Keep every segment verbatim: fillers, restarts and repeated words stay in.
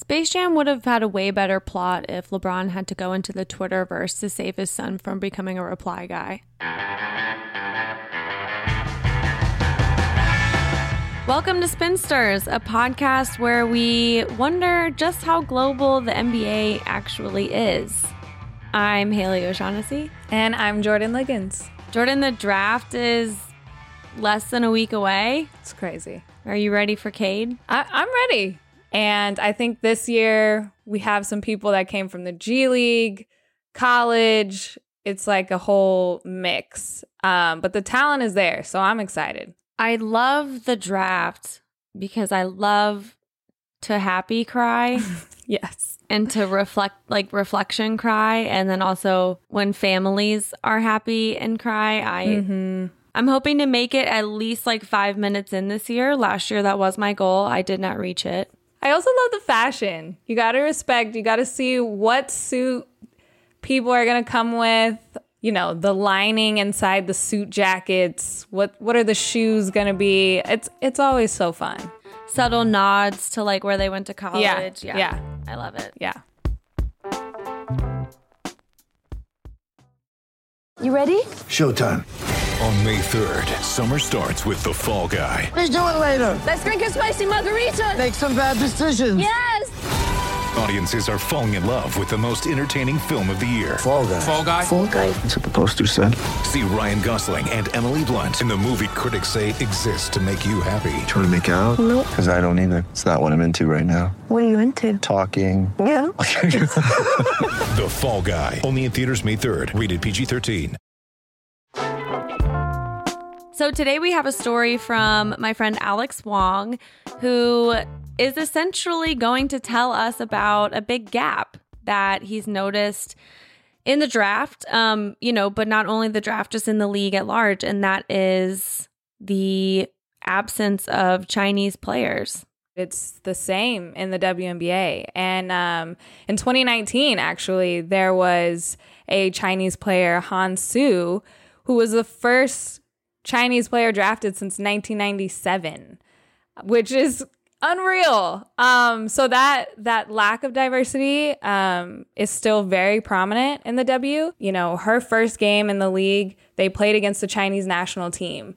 Space Jam would have had a way better plot if LeBron had to go into the Twitterverse to save his son from becoming a reply guy. Welcome to Spinsters, a podcast where we wonder just how global the N B A actually is. I'm Haley O'Shaughnessy. And I'm Jordan Liggins. Jordan, the draft is less than a week away. It's crazy. Are you ready for Cade? I- I'm ready. And I think this year we have some people that came from the G League, college. It's like a whole mix. Um, but the talent is there, so I'm excited. I love the draft because I love to happy cry. Yes. And to reflect, like reflection cry. And then also when families are happy and cry, I... Mm-hmm. I'm hoping to make it at least like five minutes in this year. Last year, that was my goal. I did not reach it. I also love the fashion. You got to respect, you got to see what suit people are going to come with, you know, the lining inside the suit jackets. What what are the shoes going to be? It's it's always so fun. Subtle nods to like where they went to college. Yeah, yeah. yeah. I love it. Yeah. You ready? Showtime. On May third, summer starts with The Fall Guy. Let's do it later. Let's drink a spicy margarita. Make some bad decisions. Yes. Audiences are falling in love with the most entertaining film of the year. Fall Guy. Fall Guy? Fall Guy. That's what the poster said. See Ryan Gosling and Emily Blunt in the movie critics say exists to make you happy. Trying to make it out? Nope. Because I don't either. It's not what I'm into right now. What are you into? Talking. Yeah. The Fall Guy. Only in theaters May third. Rated P G thirteen. So today we have a story from my friend Alex Wong, who is essentially going to tell us about a big gap that he's noticed in the draft, um, you know, but not only the draft, just in the league at large, and that is the absence of Chinese players. It's the same in the W N B A. And um, in twenty nineteen, actually, there was a Chinese player, Han Su, who was the first Chinese player drafted since nineteen ninety-seven, which is unreal. Um, so that that lack of diversity um, is still very prominent in the W. You know, her first game in the league, they played against the Chinese national team.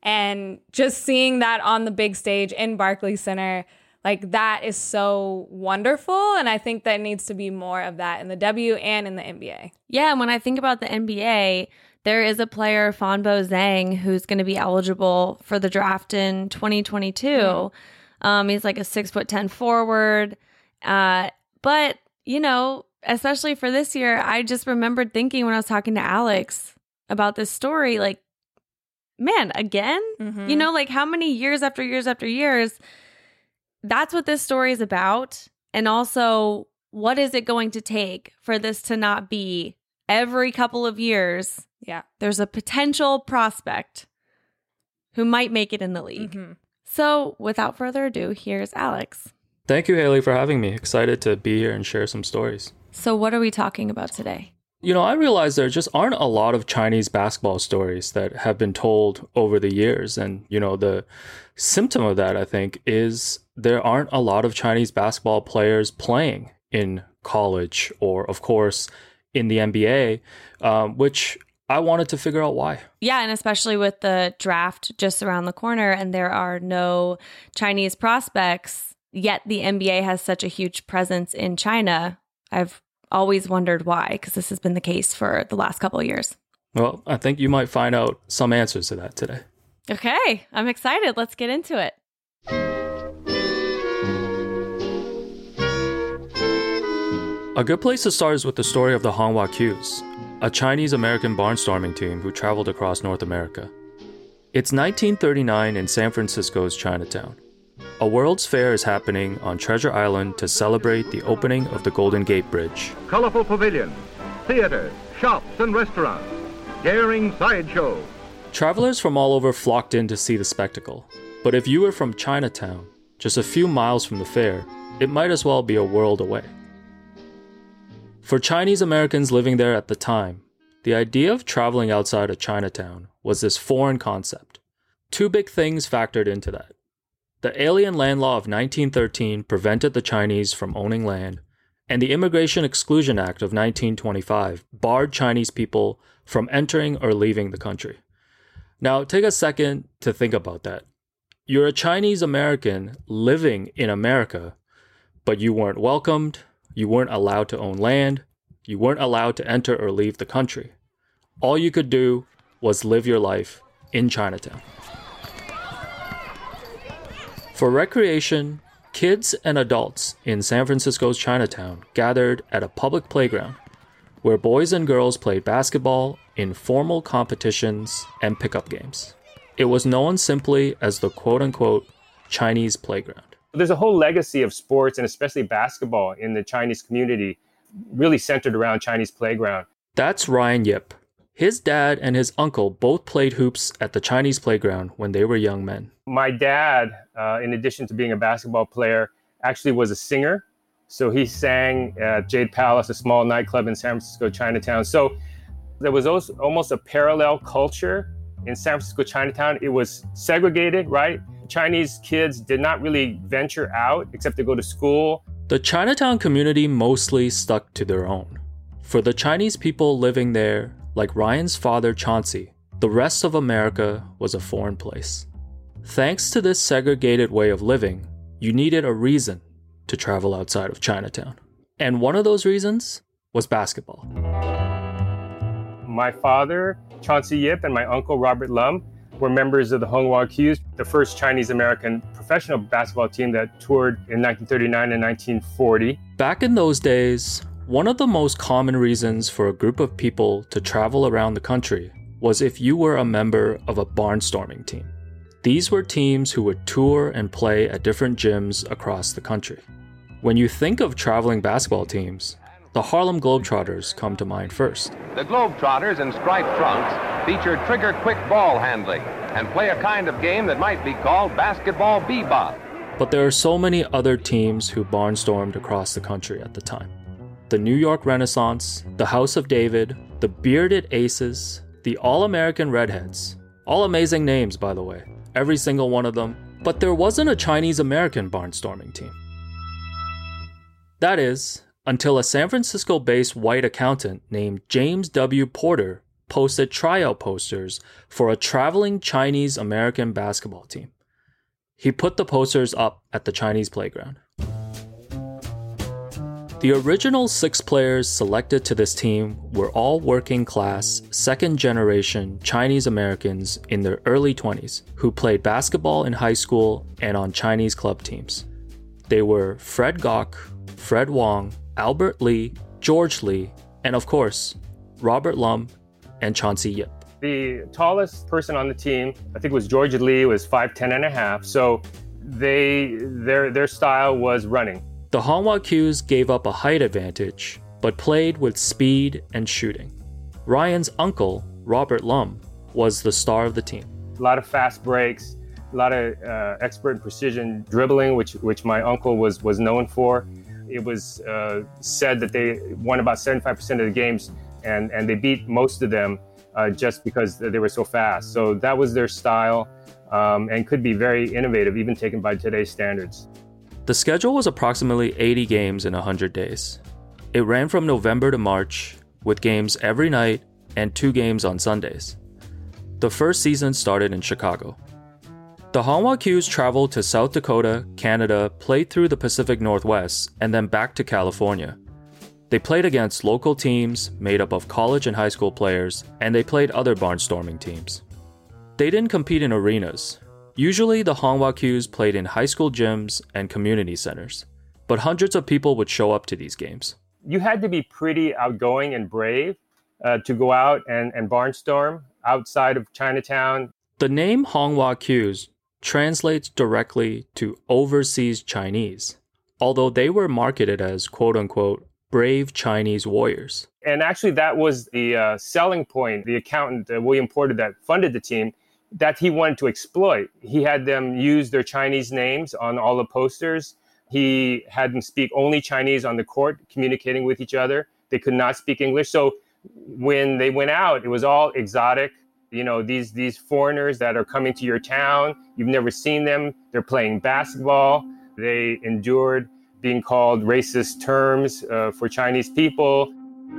And just seeing that on the big stage in Barclays Center, like that is so wonderful. And I think that needs to be more of that in the W and in the N B A. Yeah, and when I think about the N B A, there is a player, Fanbo Zhang, who's going to be eligible for the draft in twenty twenty-two. Mm-hmm. Um, he's like a six foot ten forward. Uh, but, you know, especially for this year, I just remembered thinking when I was talking to Alex about this story, like, man, again? Mm-hmm. You know, like how many years after years after years, that's what this story is about. And also, what is it going to take for this to not be every couple of years? Yeah. There's a potential prospect who might make it in the league. Mm-hmm. So without further ado, here's Alex. Thank you, Haley, for having me. Excited to be here and share some stories. So what are we talking about today? You know, I realize there just aren't a lot of Chinese basketball stories that have been told over the years. And, you know, the symptom of that, I think, is there aren't a lot of Chinese basketball players playing in college or, of course, in the N B A, um, which I wanted to figure out why. Yeah, and especially with the draft just around the corner and there are no Chinese prospects, yet the N B A has such a huge presence in China. I've always wondered why, because this has been the case for the last couple of years. Well, I think you might find out some answers to that today. Okay, I'm excited. Let's get into it. A good place to start is with the story of the Hanwha Qs, a Chinese-American barnstorming team who traveled across North America. It's nineteen thirty-nine in San Francisco's Chinatown. A World's Fair is happening on Treasure Island to celebrate the opening of the Golden Gate Bridge. Colorful pavilions, theaters, shops and restaurants, daring sideshows. Travelers from all over flocked in to see the spectacle. But if you were from Chinatown, just a few miles from the fair, it might as well be a world away. For Chinese Americans living there at the time, the idea of traveling outside of Chinatown was this foreign concept. Two big things factored into that. The Alien Land Law of nineteen thirteen prevented the Chinese from owning land, and the Immigration Exclusion Act of nineteen twenty-five barred Chinese people from entering or leaving the country. Now, take a second to think about that. You're a Chinese American living in America, but you weren't welcomed, you weren't allowed to own land, you weren't allowed to enter or leave the country. All you could do was live your life in Chinatown. For recreation, kids and adults in San Francisco's Chinatown gathered at a public playground where boys and girls played basketball in formal competitions and pickup games. It was known simply as the quote-unquote Chinese playground. There's a whole legacy of sports, and especially basketball, in the Chinese community, really centered around Chinese playground. That's Ryan Yip. His dad and his uncle both played hoops at the Chinese playground when they were young men. My dad, uh, in addition to being a basketball player, actually was a singer. So he sang at Jade Palace, a small nightclub in San Francisco, Chinatown. So there was also almost a parallel culture in San Francisco, Chinatown. It was segregated, right? Chinese kids did not really venture out except to go to school. The Chinatown community mostly stuck to their own. For the Chinese people living there, like Ryan's father Chauncey, the rest of America was a foreign place. Thanks to this segregated way of living, you needed a reason to travel outside of Chinatown. And one of those reasons was basketball. My father, Chauncey Yip, and my uncle, Robert Lum, were members of the Honghua Qs, the first Chinese-American professional basketball team that toured in nineteen thirty-nine and nineteen forty. Back in those days, one of the most common reasons for a group of people to travel around the country was if you were a member of a barnstorming team. These were teams who would tour and play at different gyms across the country. When you think of traveling basketball teams, the Harlem Globetrotters come to mind first. The Globetrotters in striped trunks feature trigger-quick ball handling and play a kind of game that might be called basketball bebop. But there are so many other teams who barnstormed across the country at the time. The New York Renaissance, the House of David, the Bearded Aces, the All-American Redheads. All amazing names, by the way. Every single one of them. But there wasn't a Chinese-American barnstorming team. That is, until a San Francisco-based white accountant named James W. Porter posted tryout posters for a traveling Chinese-American basketball team. He put the posters up at the Chinese playground. The original six players selected to this team were all working-class, second-generation Chinese Americans in their early twenties who played basketball in high school and on Chinese club teams. They were Fred Gok, Fred Wong, Albert Lee, George Lee, and of course, Robert Lum and Chauncey Yip. The tallest person on the team, I think, was George Lee, was five ten and a half. So they their their style was running. The Honghua Qs gave up a height advantage, but played with speed and shooting. Ryan's uncle, Robert Lum, was the star of the team. A lot of fast breaks, a lot of uh, expert and precision dribbling, which which my uncle was was known for. It was uh, said that they won about seventy-five percent of the games, and, and they beat most of them uh, just because they were so fast. So that was their style, um, and could be very innovative, even taken by today's standards. The schedule was approximately eighty games in one hundred days. It ran from November to March, with games every night and two games on Sundays. The first season started in Chicago. The Honghua Qs traveled to South Dakota, Canada, played through the Pacific Northwest, and then back to California. They played against local teams made up of college and high school players, and they played other barnstorming teams. They didn't compete in arenas. Usually, the Honghua Qs played in high school gyms and community centers, but hundreds of people would show up to these games. You had to be pretty outgoing and brave uh, to go out and, and barnstorm outside of Chinatown. The name Honghua Qs translates directly to overseas Chinese, although they were marketed as quote-unquote brave Chinese warriors. And actually, that was the uh, selling point. The accountant, uh, William Porter, that funded the team, that he wanted to exploit. He had them use their Chinese names on all the posters. He had them speak only Chinese on the court, communicating with each other. They could not speak English. So when they went out, it was all exotic You know, these these foreigners that are coming to your town, you've never seen them. They're playing basketball. They endured being called racist terms uh, for Chinese people.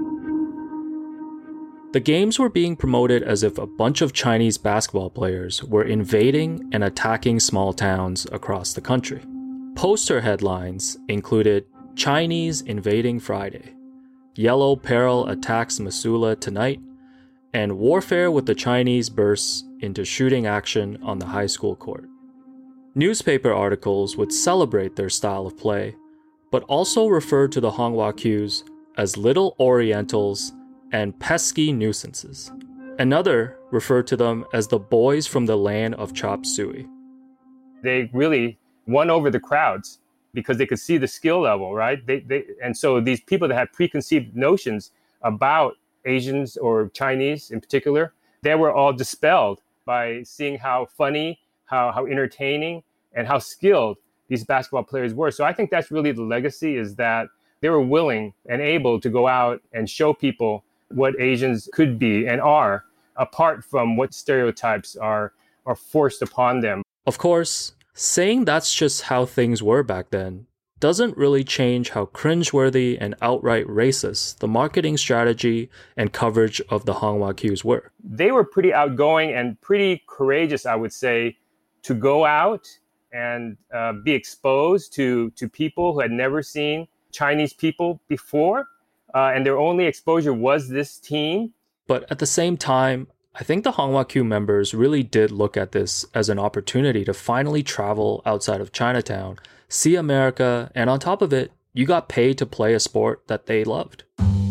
The games were being promoted as if a bunch of Chinese basketball players were invading and attacking small towns across the country. Poster headlines included Chinese invading Friday, Yellow Peril attacks Missoula tonight, and warfare with the Chinese bursts into shooting action on the high school court. Newspaper articles would celebrate their style of play, but also refer to the Honghua Qs as little Orientals and pesky nuisances. Another referred to them as the boys from the land of chop suey. They really won over the crowds because they could see the skill level, right? They, they, and so these people that had preconceived notions about Asians or Chinese in particular, they were all dispelled by seeing how funny, how, how entertaining, and how skilled these basketball players were. So I think that's really the legacy, is that they were willing and able to go out and show people what Asians could be and are, apart from what stereotypes are, are forced upon them. Of course, saying that's just how things were back then doesn't really change how cringeworthy and outright racist the marketing strategy and coverage of the Honghua Qs were. They were pretty outgoing and pretty courageous, I would say, to go out and uh, be exposed to, to people who had never seen Chinese people before. Uh, and their only exposure was this team. But at the same time, I think the Honghua Q members really did look at this as an opportunity to finally travel outside of Chinatown, see America, and on top of it, you got paid to play a sport that they loved.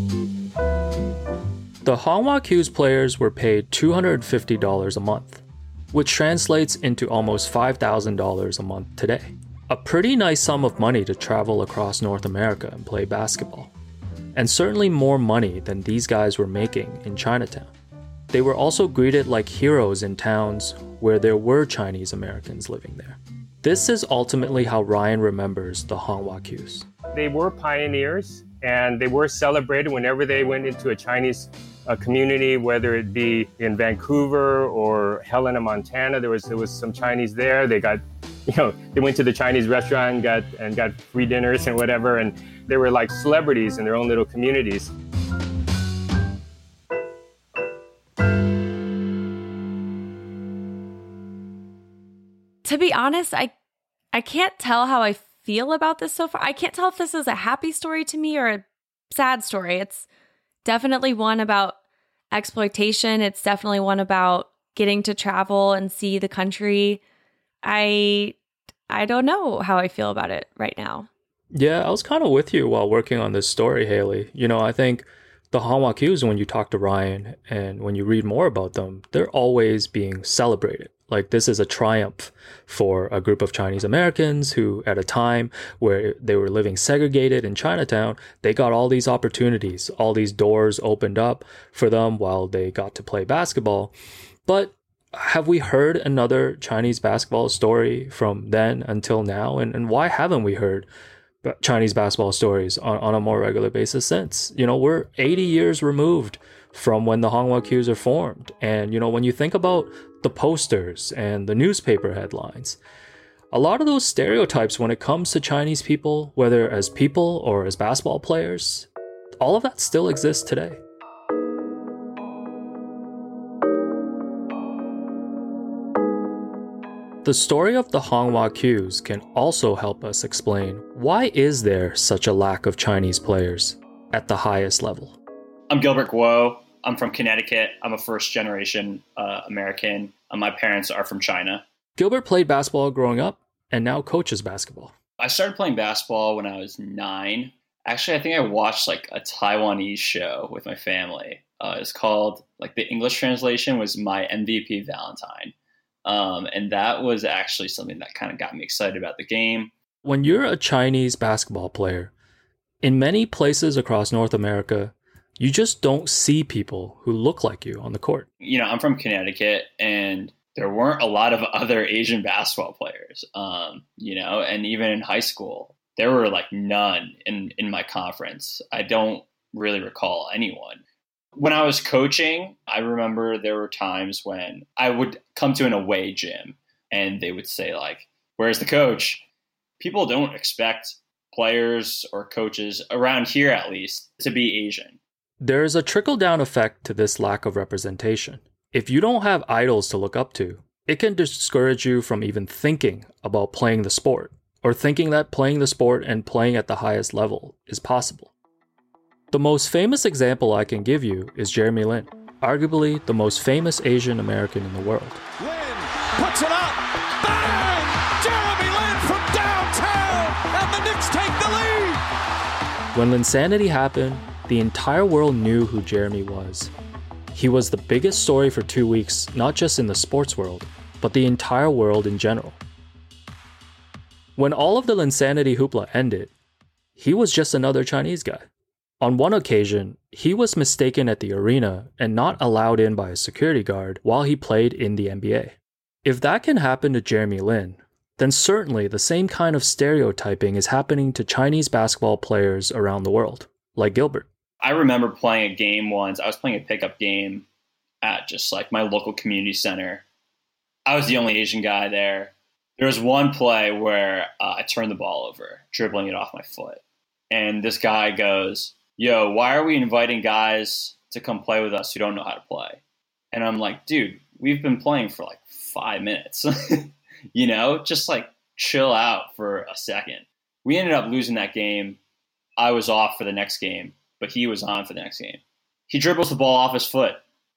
The Honghua Q's players were paid two hundred fifty dollars a month, which translates into almost five thousand dollars a month today. A pretty nice sum of money to travel across North America and play basketball. And certainly more money than these guys were making in Chinatown. They were also greeted like heroes in towns where there were Chinese Americans living there. This is ultimately how Ryan remembers the Honghua Qs. They were pioneers, and they were celebrated whenever they went into a Chinese uh, community, whether it be in Vancouver or Helena, Montana. There was there was some Chinese there. They got, you know, they went to the Chinese restaurant and got and got free dinners and whatever, and they were like celebrities in their own little communities. To be honest, I I can't tell how I feel about this so far. I can't tell if this is a happy story to me or a sad story. It's definitely one about exploitation. It's definitely one about getting to travel and see the country. I I don't know how I feel about it right now. Yeah, I was kind of with you while working on this story, Haley. You know, I think the Honghua Qs, when you talk to Ryan and when you read more about them, they're always being celebrated. Like, this is a triumph for a group of Chinese Americans who, at a time where they were living segregated in Chinatown, they got all these opportunities, all these doors opened up for them while they got to play basketball. But have we heard another Chinese basketball story from then until now? And, and why haven't we heard Chinese basketball stories on, on a more regular basis since? You know, we're eighty years removed from when the Honghua Qs are formed. And, you know, when you think about the posters and the newspaper headlines, a lot of those stereotypes when it comes to Chinese people, whether as people or as basketball players, all of that still exists today. The story of the Honghua Qs can also help us explain why is there such a lack of Chinese players at the highest level. I'm Gilbert Guo. I'm from Connecticut. I'm a first generation uh, American. Uh, my parents are from China. Gilbert played basketball growing up and now coaches basketball. I started playing basketball when I was nine. Actually, I think I watched like a Taiwanese show with my family. Uh, it's called, like, the English translation was My M V P Valentine. Um, and that was actually something that kind of got me excited about the game. When you're a Chinese basketball player, in many places across North America, you just don't see people who look like you on the court. You know, I'm from Connecticut, and there weren't a lot of other Asian basketball players, um, you know, and even in high school, there were like none in, in my conference. I don't really recall anyone. When I was coaching, I remember there were times when I would come to an away gym and they would say like, where's the coach? People don't expect players or coaches around here, at least, to be Asian. There is a trickle-down effect to this lack of representation. If you don't have idols to look up to, it can discourage you from even thinking about playing the sport, or thinking that playing the sport and playing at the highest level is possible. The most famous example I can give you is Jeremy Lin, arguably the most famous Asian American in the world. Lin puts it up. Bang! Jeremy Lin from downtown, and the Knicks take the lead. When Linsanity happened, the entire world knew who Jeremy was. He was the biggest story for two weeks, not just in the sports world, but the entire world in general. When all of the Linsanity hoopla ended, he was just another Chinese guy. On one occasion, he was mistaken at the arena and not allowed in by a security guard while he played in the N B A. If that can happen to Jeremy Lin, then certainly the same kind of stereotyping is happening to Chinese basketball players around the world, like Gilbert. I remember playing a game once. I was playing a pickup game at just like my local community center. I was the only Asian guy there. There was one play where uh, I turned the ball over, dribbling it off my foot. And this guy goes, yo, why are we inviting guys to come play with us who don't know how to play? And I'm like, dude, we've been playing for like five minutes. You know, just like chill out for a second. We ended up losing that game. I was off for the next game, but he was on for the next game. He dribbles the ball off his foot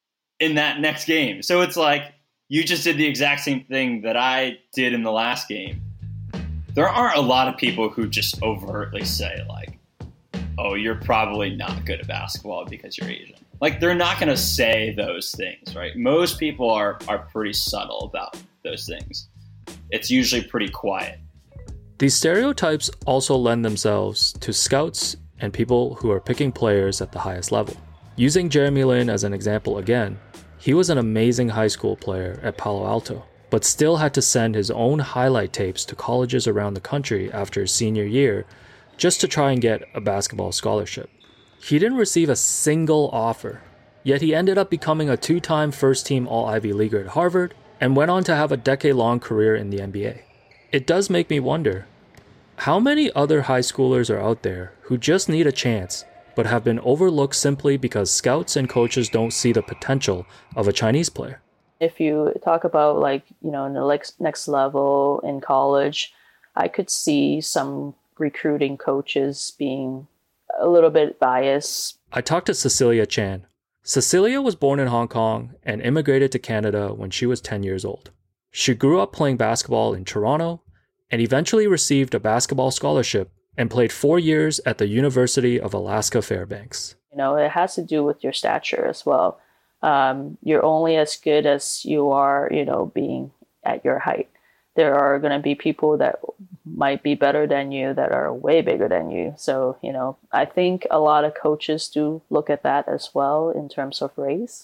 in that next game. So it's like, you just did the exact same thing that I did in the last game. There aren't a lot of people who just overtly say like, oh, you're probably not good at basketball because you're Asian. Like, they're not going to say those things, right? Most people are, are pretty subtle about those things. It's usually pretty quiet. These stereotypes also lend themselves to scouts and people who are picking players at the highest level. Using Jeremy Lin as an example again, he was an amazing high school player at Palo Alto, but still had to send his own highlight tapes to colleges around the country after his senior year just to try and get a basketball scholarship. He didn't receive a single offer, yet he ended up becoming a two-time first-team All-Ivy Leaguer at Harvard and went on to have a decade-long career in the N B A. It does make me wonder, how many other high schoolers are out there who just need a chance but have been overlooked simply because scouts and coaches don't see the potential of a Chinese player? If you talk about like, you know, in the next level in college, I could see some recruiting coaches being a little bit biased. I talked to Cecilia Chan. Cecilia was born in Hong Kong and immigrated to Canada when she was ten years old. She grew up playing basketball in Toronto and eventually received a basketball scholarship and played four years at the University of Alaska Fairbanks. You know, it has to do with your stature as well. Um, you're only as good as you are, you know, being at your height. There are going to be people that might be better than you that are way bigger than you. So, you know, I think a lot of coaches do look at that as well in terms of race.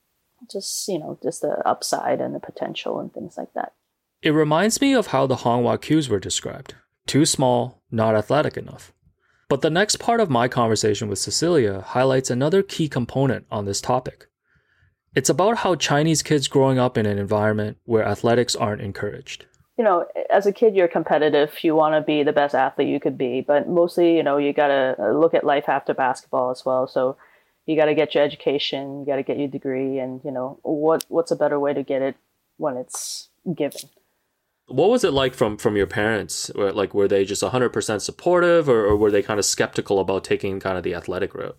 Just, you know, just the upside and the potential and things like that. It reminds me of how the Honghua Qs were described. Too small, not athletic enough. But the next part of my conversation with Cecilia highlights another key component on this topic. It's about how Chinese kids growing up in an environment where athletics aren't encouraged. You know, as a kid, you're competitive. You want to be the best athlete you could be. But mostly, you know, you got to look at life after basketball as well. So you got to get your education, you got to get your degree. And, you know, what what's a better way to get it when it's given? What was it like from, from your parents? Like, were they just one hundred percent supportive or, or were they kind of skeptical about taking kind of the athletic route?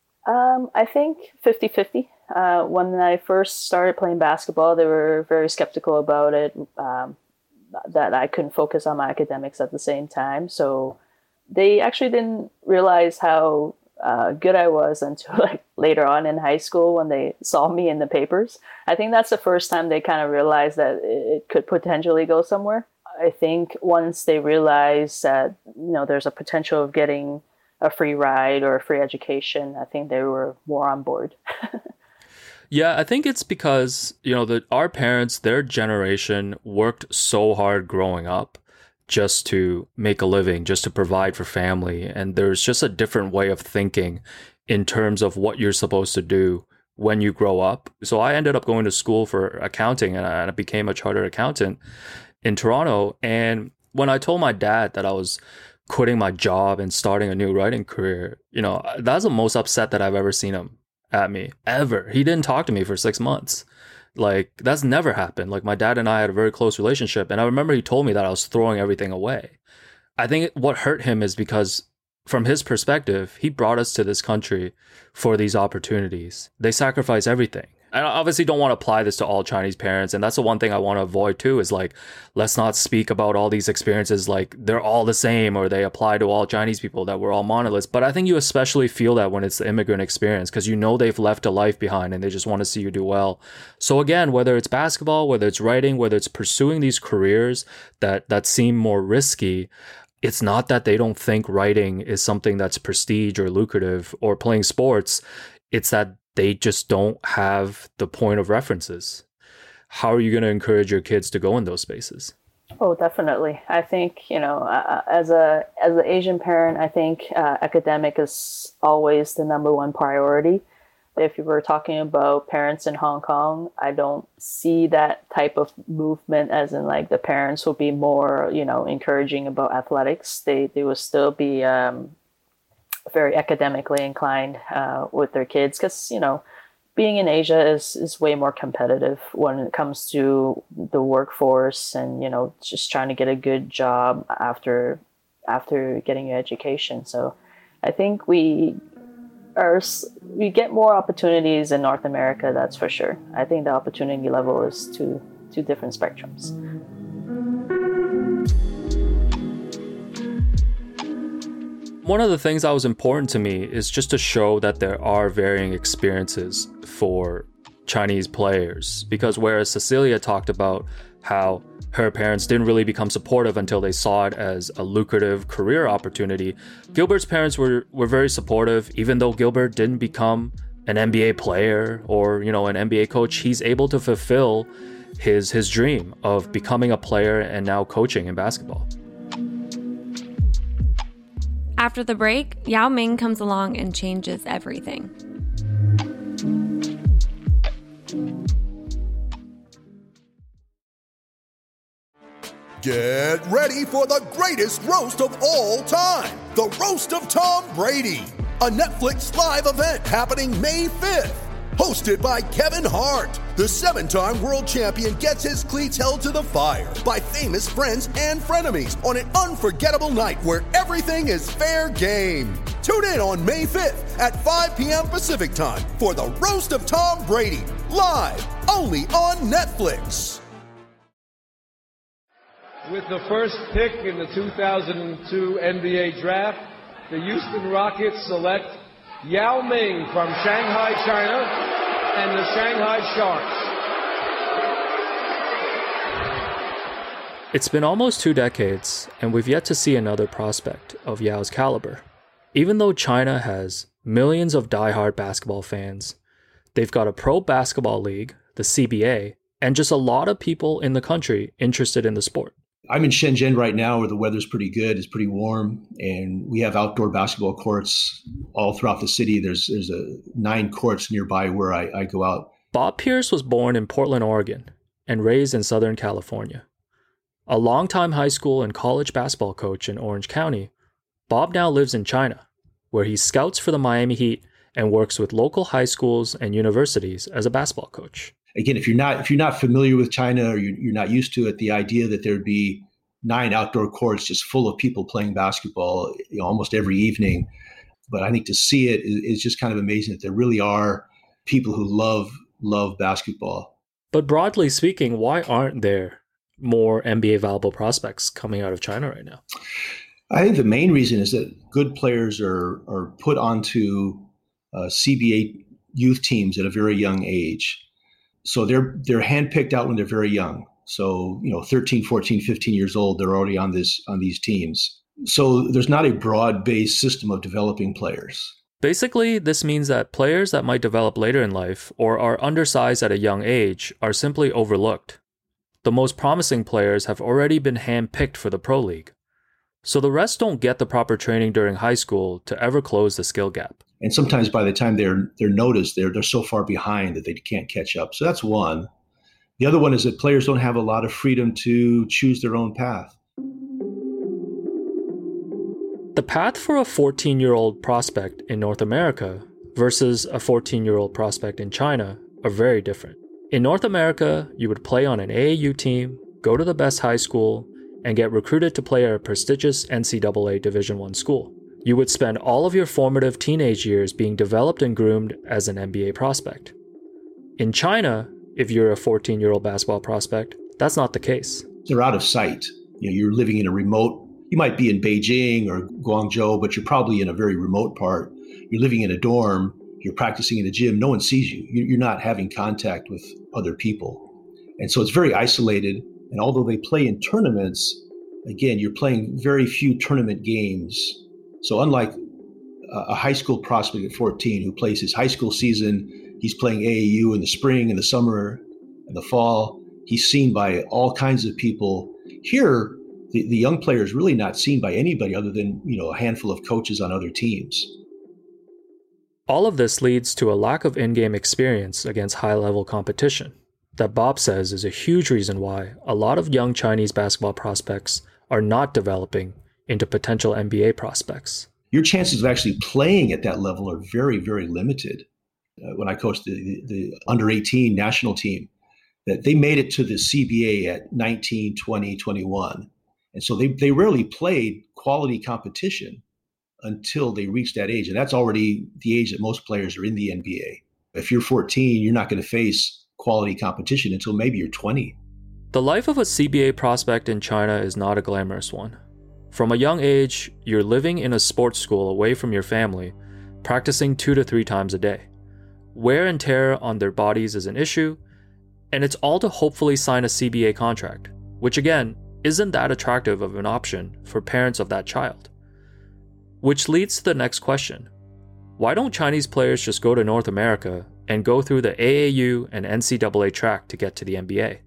Um, I think fifty-fifty. Uh, when I first started playing basketball, they were very skeptical about it, um, that I couldn't focus on my academics at the same time. So they actually didn't realize how uh, good I was until like later on in high school when they saw me in the papers. I think that's the first time they kind of realized that it could potentially go somewhere. I think once they realized that, you know, there's a potential of getting a free ride or a free education, I think they were more on board. Yeah, I think it's because, you know, that our parents, their generation worked so hard growing up just to make a living, just to provide for family. And there's just a different way of thinking in terms of what you're supposed to do when you grow up. So I ended up going to school for accounting, and I became a chartered accountant in Toronto. And when I told my dad that I was quitting my job and starting a new writing career, you know, that's the most upset that I've ever seen him at me, ever. He didn't talk to me for six months. Like, that's never happened. Like, my dad and I had a very close relationship. And I remember he told me that I was throwing everything away. I think what hurt him is because from his perspective, he brought us to this country for these opportunities. They sacrifice everything. I obviously don't want to apply this to all Chinese parents. And that's the one thing I want to avoid too, is like, let's not speak about all these experiences like they're all the same or they apply to all Chinese people, that we're all monoliths. But I think you especially feel that when it's the immigrant experience, because you know they've left a life behind and they just want to see you do well. So again, whether it's basketball, whether it's writing, whether it's pursuing these careers that, that seem more risky, it's not that they don't think writing is something that's prestige or lucrative, or playing sports. It's that they just don't have the point of references. How are you going to encourage your kids to go in those spaces? Oh, definitely. I think, you know, uh, as a as an Asian parent, I think uh, academic is always the number one priority. If you were talking about parents in Hong Kong, I don't see that type of movement, as in like the parents will be more, you know, encouraging about athletics. They they will still be um, very academically inclined uh, with their kids, because, you know, being in Asia is, is way more competitive when it comes to the workforce and, you know, just trying to get a good job after after getting your education. So I think we are we get more opportunities in North America, that's for sure. I think the opportunity level is two two different spectrums. One of the things that was important to me is just to show that there are varying experiences for Chinese players, because whereas Cecilia talked about how her parents didn't really become supportive until they saw it as a lucrative career opportunity, Gilbert's parents were, were very supportive. Even though Gilbert didn't become an N B A player or, you know, an N B A coach, he's able to fulfill his his dream of becoming a player and now coaching in basketball. After the break, Yao Ming comes along and changes everything. Get ready for the greatest roast of all time, the Roast of Tom Brady, a Netflix live event happening May fifth. Hosted by Kevin Hart, the seven-time world champion gets his cleats held to the fire by famous friends and frenemies on an unforgettable night where everything is fair game. Tune in on May fifth at five p.m. Pacific time for the Roast of Tom Brady, live only on Netflix. With the first pick in the two thousand two N B A draft, the Houston Rockets select Yao Ming from Shanghai, China, and the Shanghai Sharks. It's been almost two decades, and we've yet to see another prospect of Yao's caliber. Even though China has millions of diehard basketball fans, they've got a pro basketball league, the C B A, and just a lot of people in the country interested in the sport. I'm in Shenzhen right now, where the weather's pretty good. It's pretty warm, and we have outdoor basketball courts all throughout the city. There's there's a nine courts nearby where I, I go out. Bob Pierce was born in Portland, Oregon, and raised in Southern California. A longtime high school and college basketball coach in Orange County, Bob now lives in China, where he scouts for the Miami Heat and works with local high schools and universities as a basketball coach. Again, if you're not if you're not familiar with China, or you're, you're not used to it, the idea that there'd be nine outdoor courts just full of people playing basketball, you know, almost every evening. But I think to see it is, is just kind of amazing that there really are people who love love basketball. But broadly speaking, why aren't there more N B A valuable prospects coming out of China right now? I think the main reason is that good players are are put onto uh, C B A youth teams at a very young age. So they're they're handpicked out when they're very young. So, you know, thirteen, fourteen, fifteen years old, they're already on this on these teams. So there's not a broad-based system of developing players. Basically, this means that players that might develop later in life or are undersized at a young age are simply overlooked. the most promising players have already been handpicked for the pro league. So the rest don't get the proper training during high school to ever close the skill gap. And sometimes by the time they're they're noticed, they're they're so far behind that they can't catch up. So that's one. The other one is that players don't have a lot of freedom to choose their own path. The path for a fourteen-year-old prospect in North America versus a fourteen-year-old prospect in China are very different. In North America, you would play on an A A U team, go to the best high school, and get recruited to play at a prestigious N C double A Division one school. You would spend all of your formative teenage years being developed and groomed as an N B A prospect. In China, if you're a fourteen-year-old basketball prospect, that's not the case. They're out of sight. You know, you're living in a remote, you might be in Beijing or Guangzhou, but you're probably in a very remote part. You're living in a dorm, you're practicing in a gym, no one sees you. You're not having contact with other people. And so it's very isolated. And although they play in tournaments, again, you're playing very few tournament games. So unlike a high school prospect at fourteen who plays his high school season, he's playing A A U in the spring, in the summer, in the fall. He's seen by all kinds of people. Here, the, the young player is really not seen by anybody other than, you know, a handful of coaches on other teams. All of this leads to a lack of in-game experience against high-level competition that Bob says is a huge reason why a lot of young Chinese basketball prospects are not developing into potential N B A prospects. Your chances of actually playing at that level are very, very limited. Uh, when I coached the, the, the under eighteen national team, that they made it to the C B A at nineteen, twenty, twenty-one. And so they, they rarely played quality competition until they reached that age. And that's already the age that most players are in the N B A. If you're fourteen, you're not going to face quality competition until maybe you're twenty. The life of a C B A prospect in China is not a glamorous one. From a young age, you're living in a sports school away from your family, practicing two to three times a day. Wear and tear on their bodies is an issue, and it's all to hopefully sign a C B A contract, which again, isn't that attractive of an option for parents of that child. Which leads to the next question. Why don't Chinese players just go to North America and go through the A A U and N C double A track to get to the N B A?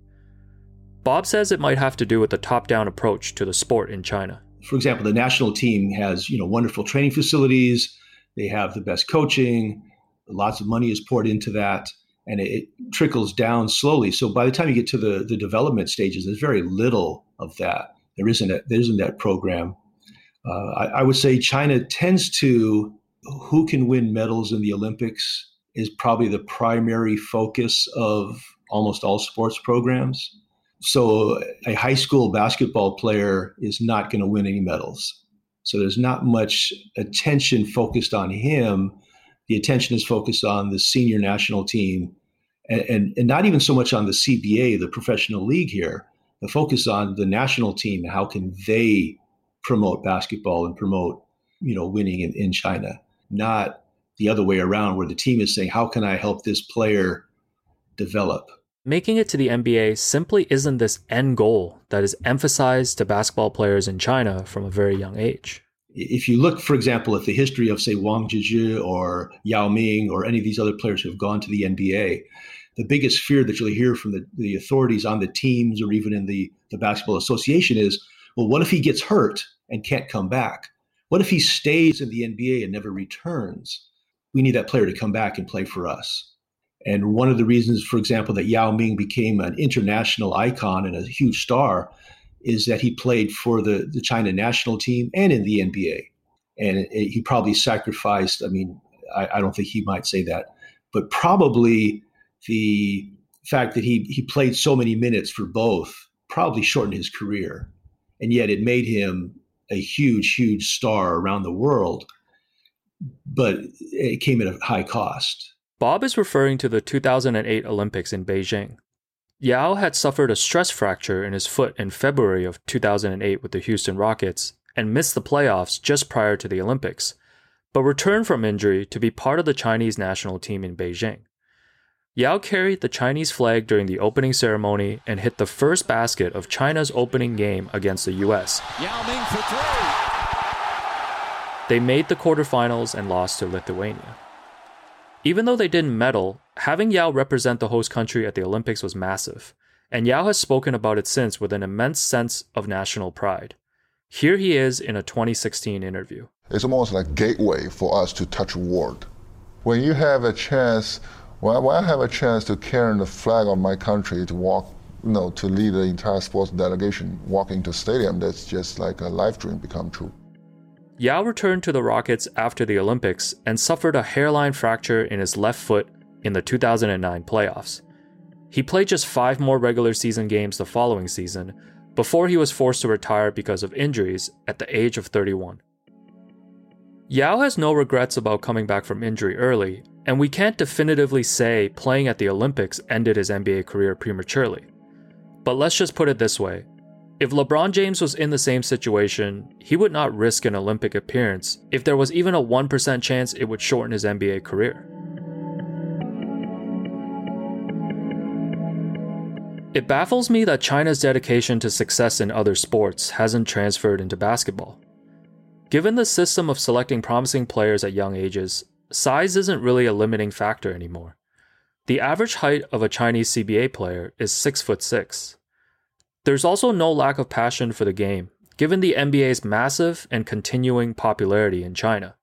Bob says it might have to do with the top-down approach to the sport in China. For example, the national team has, you know, wonderful training facilities. They have the best coaching. Lots of money is poured into that, and it, it trickles down slowly. So by the time you get to the, the development stages, there's very little of that. There isn't a, there isn't that program. Uh, I, I would say China tends to, who can win medals in the Olympics is probably the primary focus of almost all sports programs. So a high school basketball player is not going to win any medals. So there's not much attention focused on him. The attention is focused on the senior national team and, and, and not even so much on the C B A, the professional league here. The focus on the national team, how can they promote basketball and promote, you know, winning in, in China, not the other way around where the team is saying, how can I help this player develop? Making it to the N B A simply isn't this end goal that is emphasized to basketball players in China from a very young age. If you look, for example, at the history of, say, Wang Zhizhi or Yao Ming or any of these other players who have gone to the N B A, the biggest fear that you'll hear from the, the authorities on the teams or even in the, the basketball association is, well, what if he gets hurt and can't come back? What if he stays in the N B A and never returns? We need that player to come back and play for us. And one of the reasons, for example, that Yao Ming became an international icon and a huge star is that he played for the, the China national team and in the N B A. And it, it, he probably sacrificed, I mean, I, I don't think he might say that, but probably the fact that he, he played so many minutes for both probably shortened his career. And yet it made him a huge, huge star around the world. But it came at a high cost. Bob is referring to the two thousand eight Olympics in Beijing. Yao had suffered a stress fracture in his foot in February of two thousand eight with the Houston Rockets and missed the playoffs just prior to the Olympics, but returned from injury to be part of the Chinese national team in Beijing. Yao carried the Chinese flag during the opening ceremony and hit the first basket of China's opening game against the U S. Yao Ming for three. They made the quarterfinals and lost to Lithuania. Even though they didn't medal, having Yao represent the host country at the Olympics was massive, and Yao has spoken about it since with an immense sense of national pride. Here he is in a twenty sixteen interview. It's almost like a gateway for us to touch the world. When you have a chance, when I have a chance to carry the flag of my country, to walk, you know, to lead the entire sports delegation, walking to stadium, that's just like a life dream become true. Yao returned to the Rockets after the Olympics and suffered a hairline fracture in his left foot in the two thousand nine playoffs. He played just five more regular season games the following season before he was forced to retire because of injuries at the age of thirty-one. Yao has no regrets about coming back from injury early, and we can't definitively say playing at the Olympics ended his N B A career prematurely. But let's just put it this way. If LeBron James was in the same situation, he would not risk an Olympic appearance if there was even a one percent chance it would shorten his N B A career. It baffles me that China's dedication to success in other sports hasn't transferred into basketball. Given the system of selecting promising players at young ages, size isn't really a limiting factor anymore. The average height of a Chinese C B A player is six foot six. There's also no lack of passion for the game, given the N B A's massive and continuing popularity in China.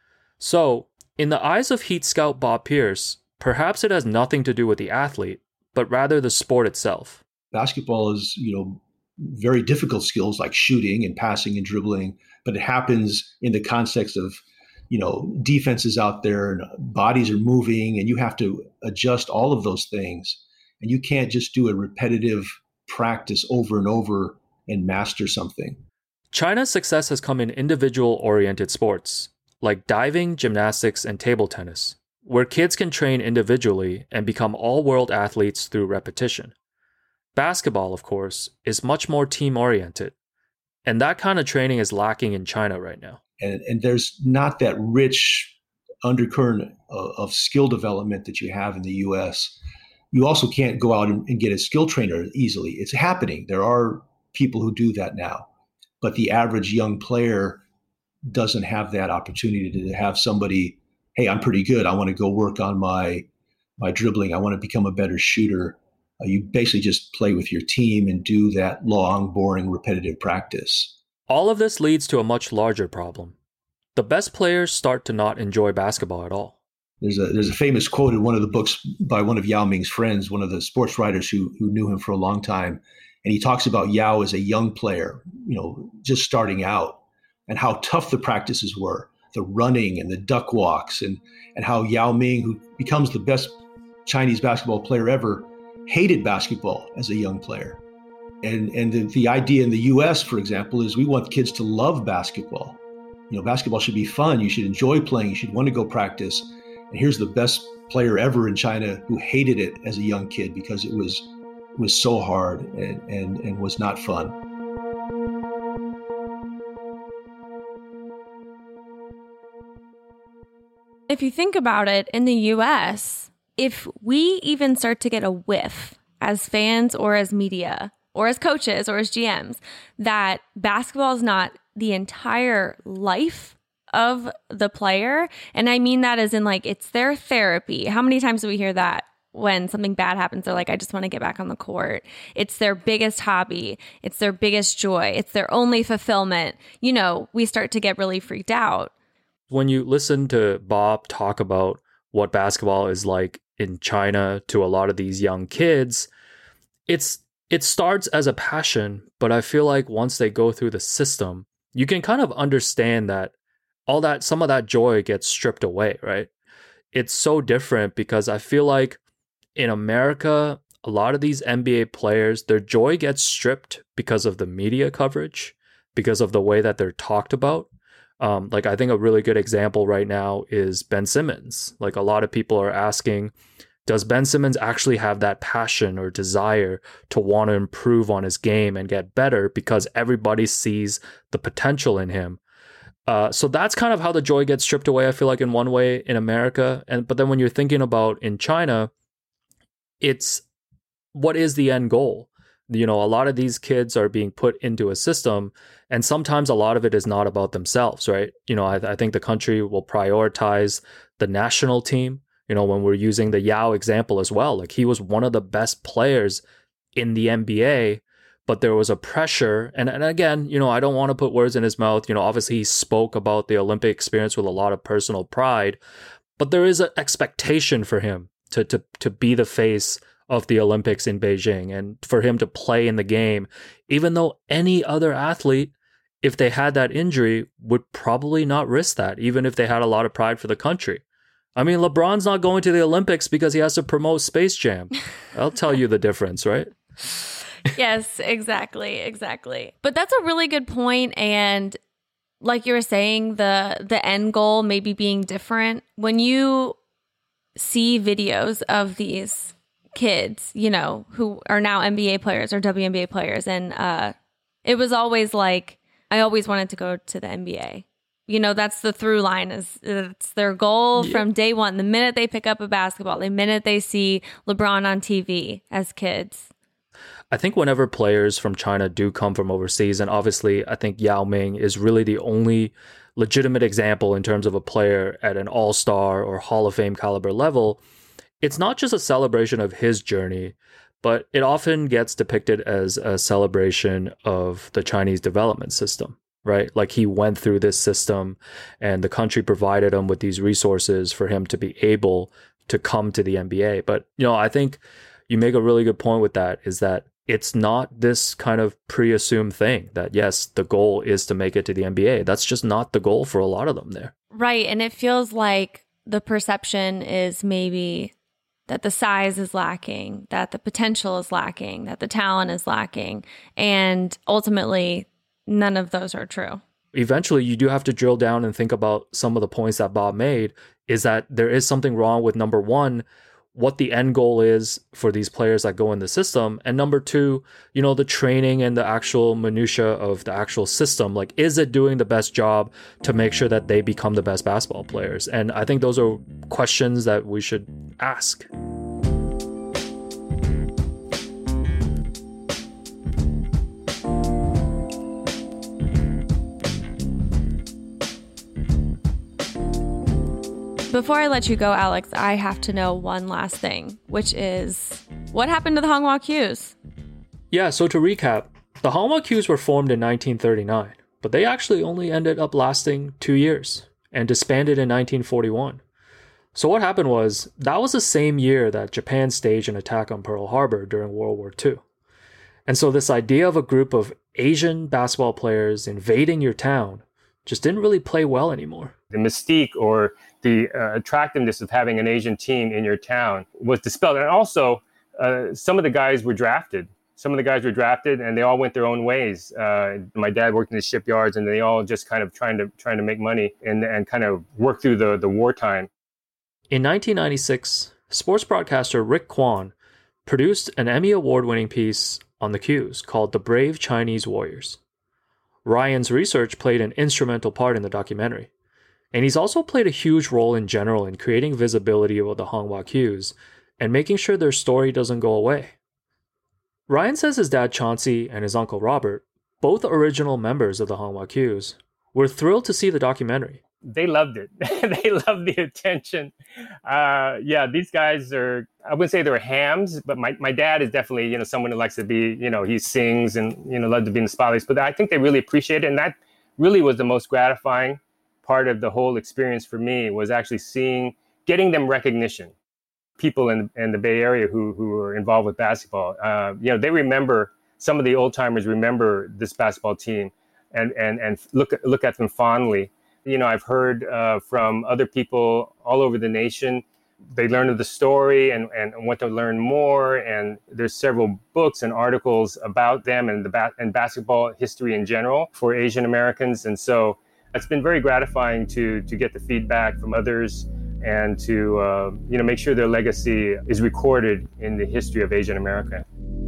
So, in the eyes of Heat scout Bob Pierce, perhaps it has nothing to do with the athlete, but rather the sport itself. Basketball is, you know, very difficult skills like shooting and passing and dribbling, but it happens in the context of, you know, defenses out there and bodies are moving and you have to adjust all of those things. And you can't just do a repetitive practice over and over and master something. China's success has come in individual-oriented sports, like diving, gymnastics, and table tennis, where kids can train individually and become all-world athletes through repetition. Basketball, of course, is much more team-oriented, and that kind of training is lacking in China right now. And, and there's not that rich undercurrent of, of skill development that you have in the U S. You also can't go out and, and get a skill trainer easily. It's happening. There are people who do that now, but the average young player doesn't have that opportunity to have somebody, hey, I'm pretty good. I want to go work on my my dribbling. I want to become a better shooter. Uh, you basically just play with your team and do that long, boring, repetitive practice. All of this leads to a much larger problem. The best players start to not enjoy basketball at all. There's a there's a famous quote in one of the books by one of Yao Ming's friends, one of the sports writers who who knew him for a long time. And he talks about Yao as a young player, you know, just starting out, and how tough the practices were, the running and the duck walks, and and how Yao Ming, who becomes the best Chinese basketball player ever, hated basketball as a young player. And and the, the idea in the U S, for example, is we want kids to love basketball. You know, basketball should be fun. You should enjoy playing. You should want to go practice. And here's the best player ever in China who hated it as a young kid because it was was so hard and, and, and was not fun. If you think about it, in the U S, if we even start to get a whiff as fans or as media or as coaches or as G Ms that basketball is not the entire life of the player, and I mean that as in like it's their therapy. How many times do we hear that when something bad happens? They're like, I just want to get back on the court. It's their biggest hobby. It's their biggest joy. It's their only fulfillment. You know, we start to get really freaked out. When you listen to Bob talk about what basketball is like in China to a lot of these young kids, it's it starts as a passion, but I feel like once they go through the system, you can kind of understand that all that, some of that joy gets stripped away, right? It's so different because I feel like in America, a lot of these N B A players, their joy gets stripped because of the media coverage, because of the way that they're talked about. Um, like I think a really good example right now is Ben Simmons. Like a lot of people are asking, does Ben Simmons actually have that passion or desire to want to improve on his game and get better because everybody sees the potential in him? Uh, so that's kind of how the joy gets stripped away, I feel like, in one way in America. And but then when you're thinking about in China, it's what is the end goal? You know, a lot of these kids are being put into a system, and sometimes a lot of it is not about themselves, right? You know, I, I think the country will prioritize the national team. You know, when we're using the Yao example as well, like he was one of the best players in the N B A, but there was a pressure. And, and again, you know, I don't want to put words in his mouth. You know, obviously he spoke about the Olympic experience with a lot of personal pride, but there is an expectation for him to to to be the face of the Olympics in Beijing and for him to play in the game, even though any other athlete, if they had that injury, would probably not risk that, even if they had a lot of pride for the country. I mean, LeBron's not going to the Olympics because he has to promote Space Jam. I'll tell you the difference, right? Yes, exactly, exactly. But that's a really good point. And like you were saying, the the end goal maybe being different. When you see videos of these kids, you know, who are now N B A players or W N B A players, and uh, it was always like, I always wanted to go to the N B A. You know, that's the through line, is it's their goal yeah. from day one. The minute they pick up a basketball, the minute they see LeBron on T V as kids. I think whenever players from China do come from overseas, and obviously I think Yao Ming is really the only legitimate example in terms of a player at an all-star or Hall of Fame caliber level, it's not just a celebration of his journey, but it often gets depicted as a celebration of the Chinese development system, right? Like he went through this system and the country provided him with these resources for him to be able to come to the N B A. But, you know, I think you make a really good point with that, is that it's not this kind of pre-assumed thing that, yes, the goal is to make it to the N B A. That's just not the goal for a lot of them there. Right. And it feels like the perception is maybe that the size is lacking, that the potential is lacking, that the talent is lacking. And ultimately, none of those are true. Eventually, you do have to drill down and think about some of the points that Bob made, is that there is something wrong with, number one, what the end goal is for these players that go in the system. And number two, you know, the training and the actual minutia of the actual system. Like, is it doing the best job to make sure that they become the best basketball players? And I think those are questions that we should ask. Before I let you go, Alex, I have to know one last thing, which is, what happened to the Hanwha Qs? Yeah, so to recap, the Hanwha Qs were formed in nineteen thirty-nine, but they actually only ended up lasting two years and disbanded in nineteen forty-one. So what happened was, that was the same year that Japan staged an attack on Pearl Harbor during World War Two. And so this idea of a group of Asian basketball players invading your town just didn't really play well anymore. The mystique or the uh, attractiveness of having an Asian team in your town was dispelled. And also, uh, some of the guys were drafted. Some of the guys were drafted, and they all went their own ways. Uh, my dad worked in the shipyards, and they all just kind of trying to trying to make money and and kind of work through the the wartime. In nineteen ninety-six, sports broadcaster Rick Kwan produced an Emmy Award-winning piece on the Qs called "The Brave Chinese Warriors." Ryan's research played an instrumental part in the documentary. And he's also played a huge role in general in creating visibility of the Hanwha Qs and making sure their story doesn't go away. Ryan says his dad Chauncey and his uncle Robert, both original members of the Hanwha Qs, were thrilled to see the documentary. They loved it. They loved the attention. Uh, yeah, these guys are, I wouldn't say they're hams, but my, my dad is definitely, you know, someone who likes to be, you know, he sings and, you know, loves to be in the spotlights. But I think they really appreciate it. And that really was the most gratifying part of the whole experience for me, was actually seeing, getting them recognition. People in, in the Bay Area who who were involved with basketball, uh, you know, they remember, some of the old timers remember this basketball team and and and look look at them fondly. You know, I've heard uh, from other people all over the nation. They learned of the story and, and want to learn more. And there's several books and articles about them and the ba- and basketball history in general for Asian Americans. And so it's been very gratifying to to get the feedback from others and to uh, you know, make sure their legacy is recorded in the history of Asian America.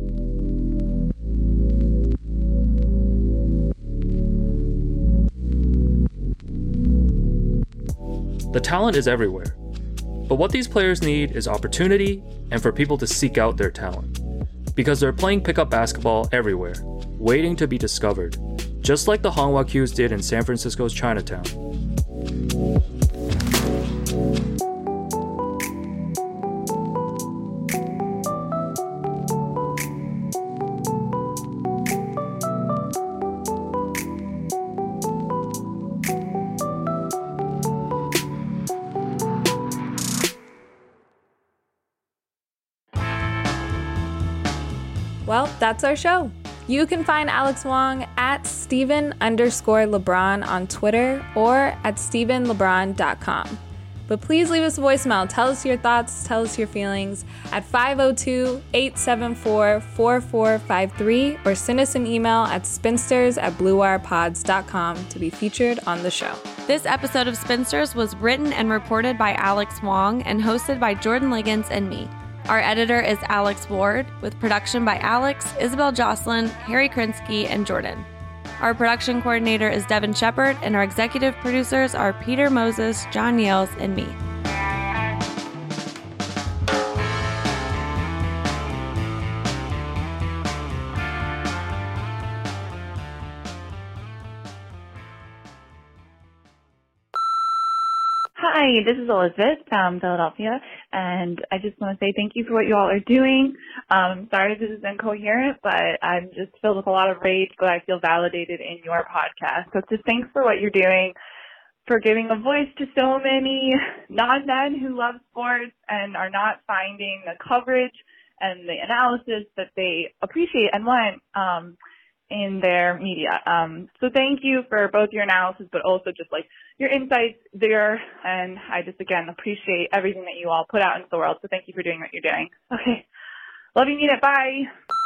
The talent is everywhere, but what these players need is opportunity and for people to seek out their talent, because they're playing pickup basketball everywhere, waiting to be discovered, just like the Hanwha Qs did in San Francisco's Chinatown. Well, that's our show. You can find Alex Wong at Steven underscore LeBron on Twitter or at Steven LeBron dot com. But please leave us a voicemail. Tell us your thoughts. Tell us your feelings at five oh two, eight seven four, four four five three or send us an email at spinsters at blue wire pods dot com to be featured on the show. This episode of Spinsters was written and reported by Alex Wong and hosted by Jordan Liggins and me. Our editor is Alex Ward, with production by Alex, Isabel Jocelyn, Harry Krinsky, and Jordan. Our production coordinator is Devin Shepard, and our executive producers are Peter Moses, John Yales, and me. Hi, this is Elizabeth from Philadelphia, and I just want to say thank you for what you all are doing. Um, sorry if this is incoherent, but I'm just filled with a lot of rage, but I feel validated in your podcast. So just thanks for what you're doing, for giving a voice to so many non-men who love sports and are not finding the coverage and the analysis that they appreciate and want um, in their media. Um, so thank you for both your analysis, but also just like your insights there. And I just, again, appreciate everything that you all put out into the world. So thank you for doing what you're doing. Okay. Love you, mean it. Bye.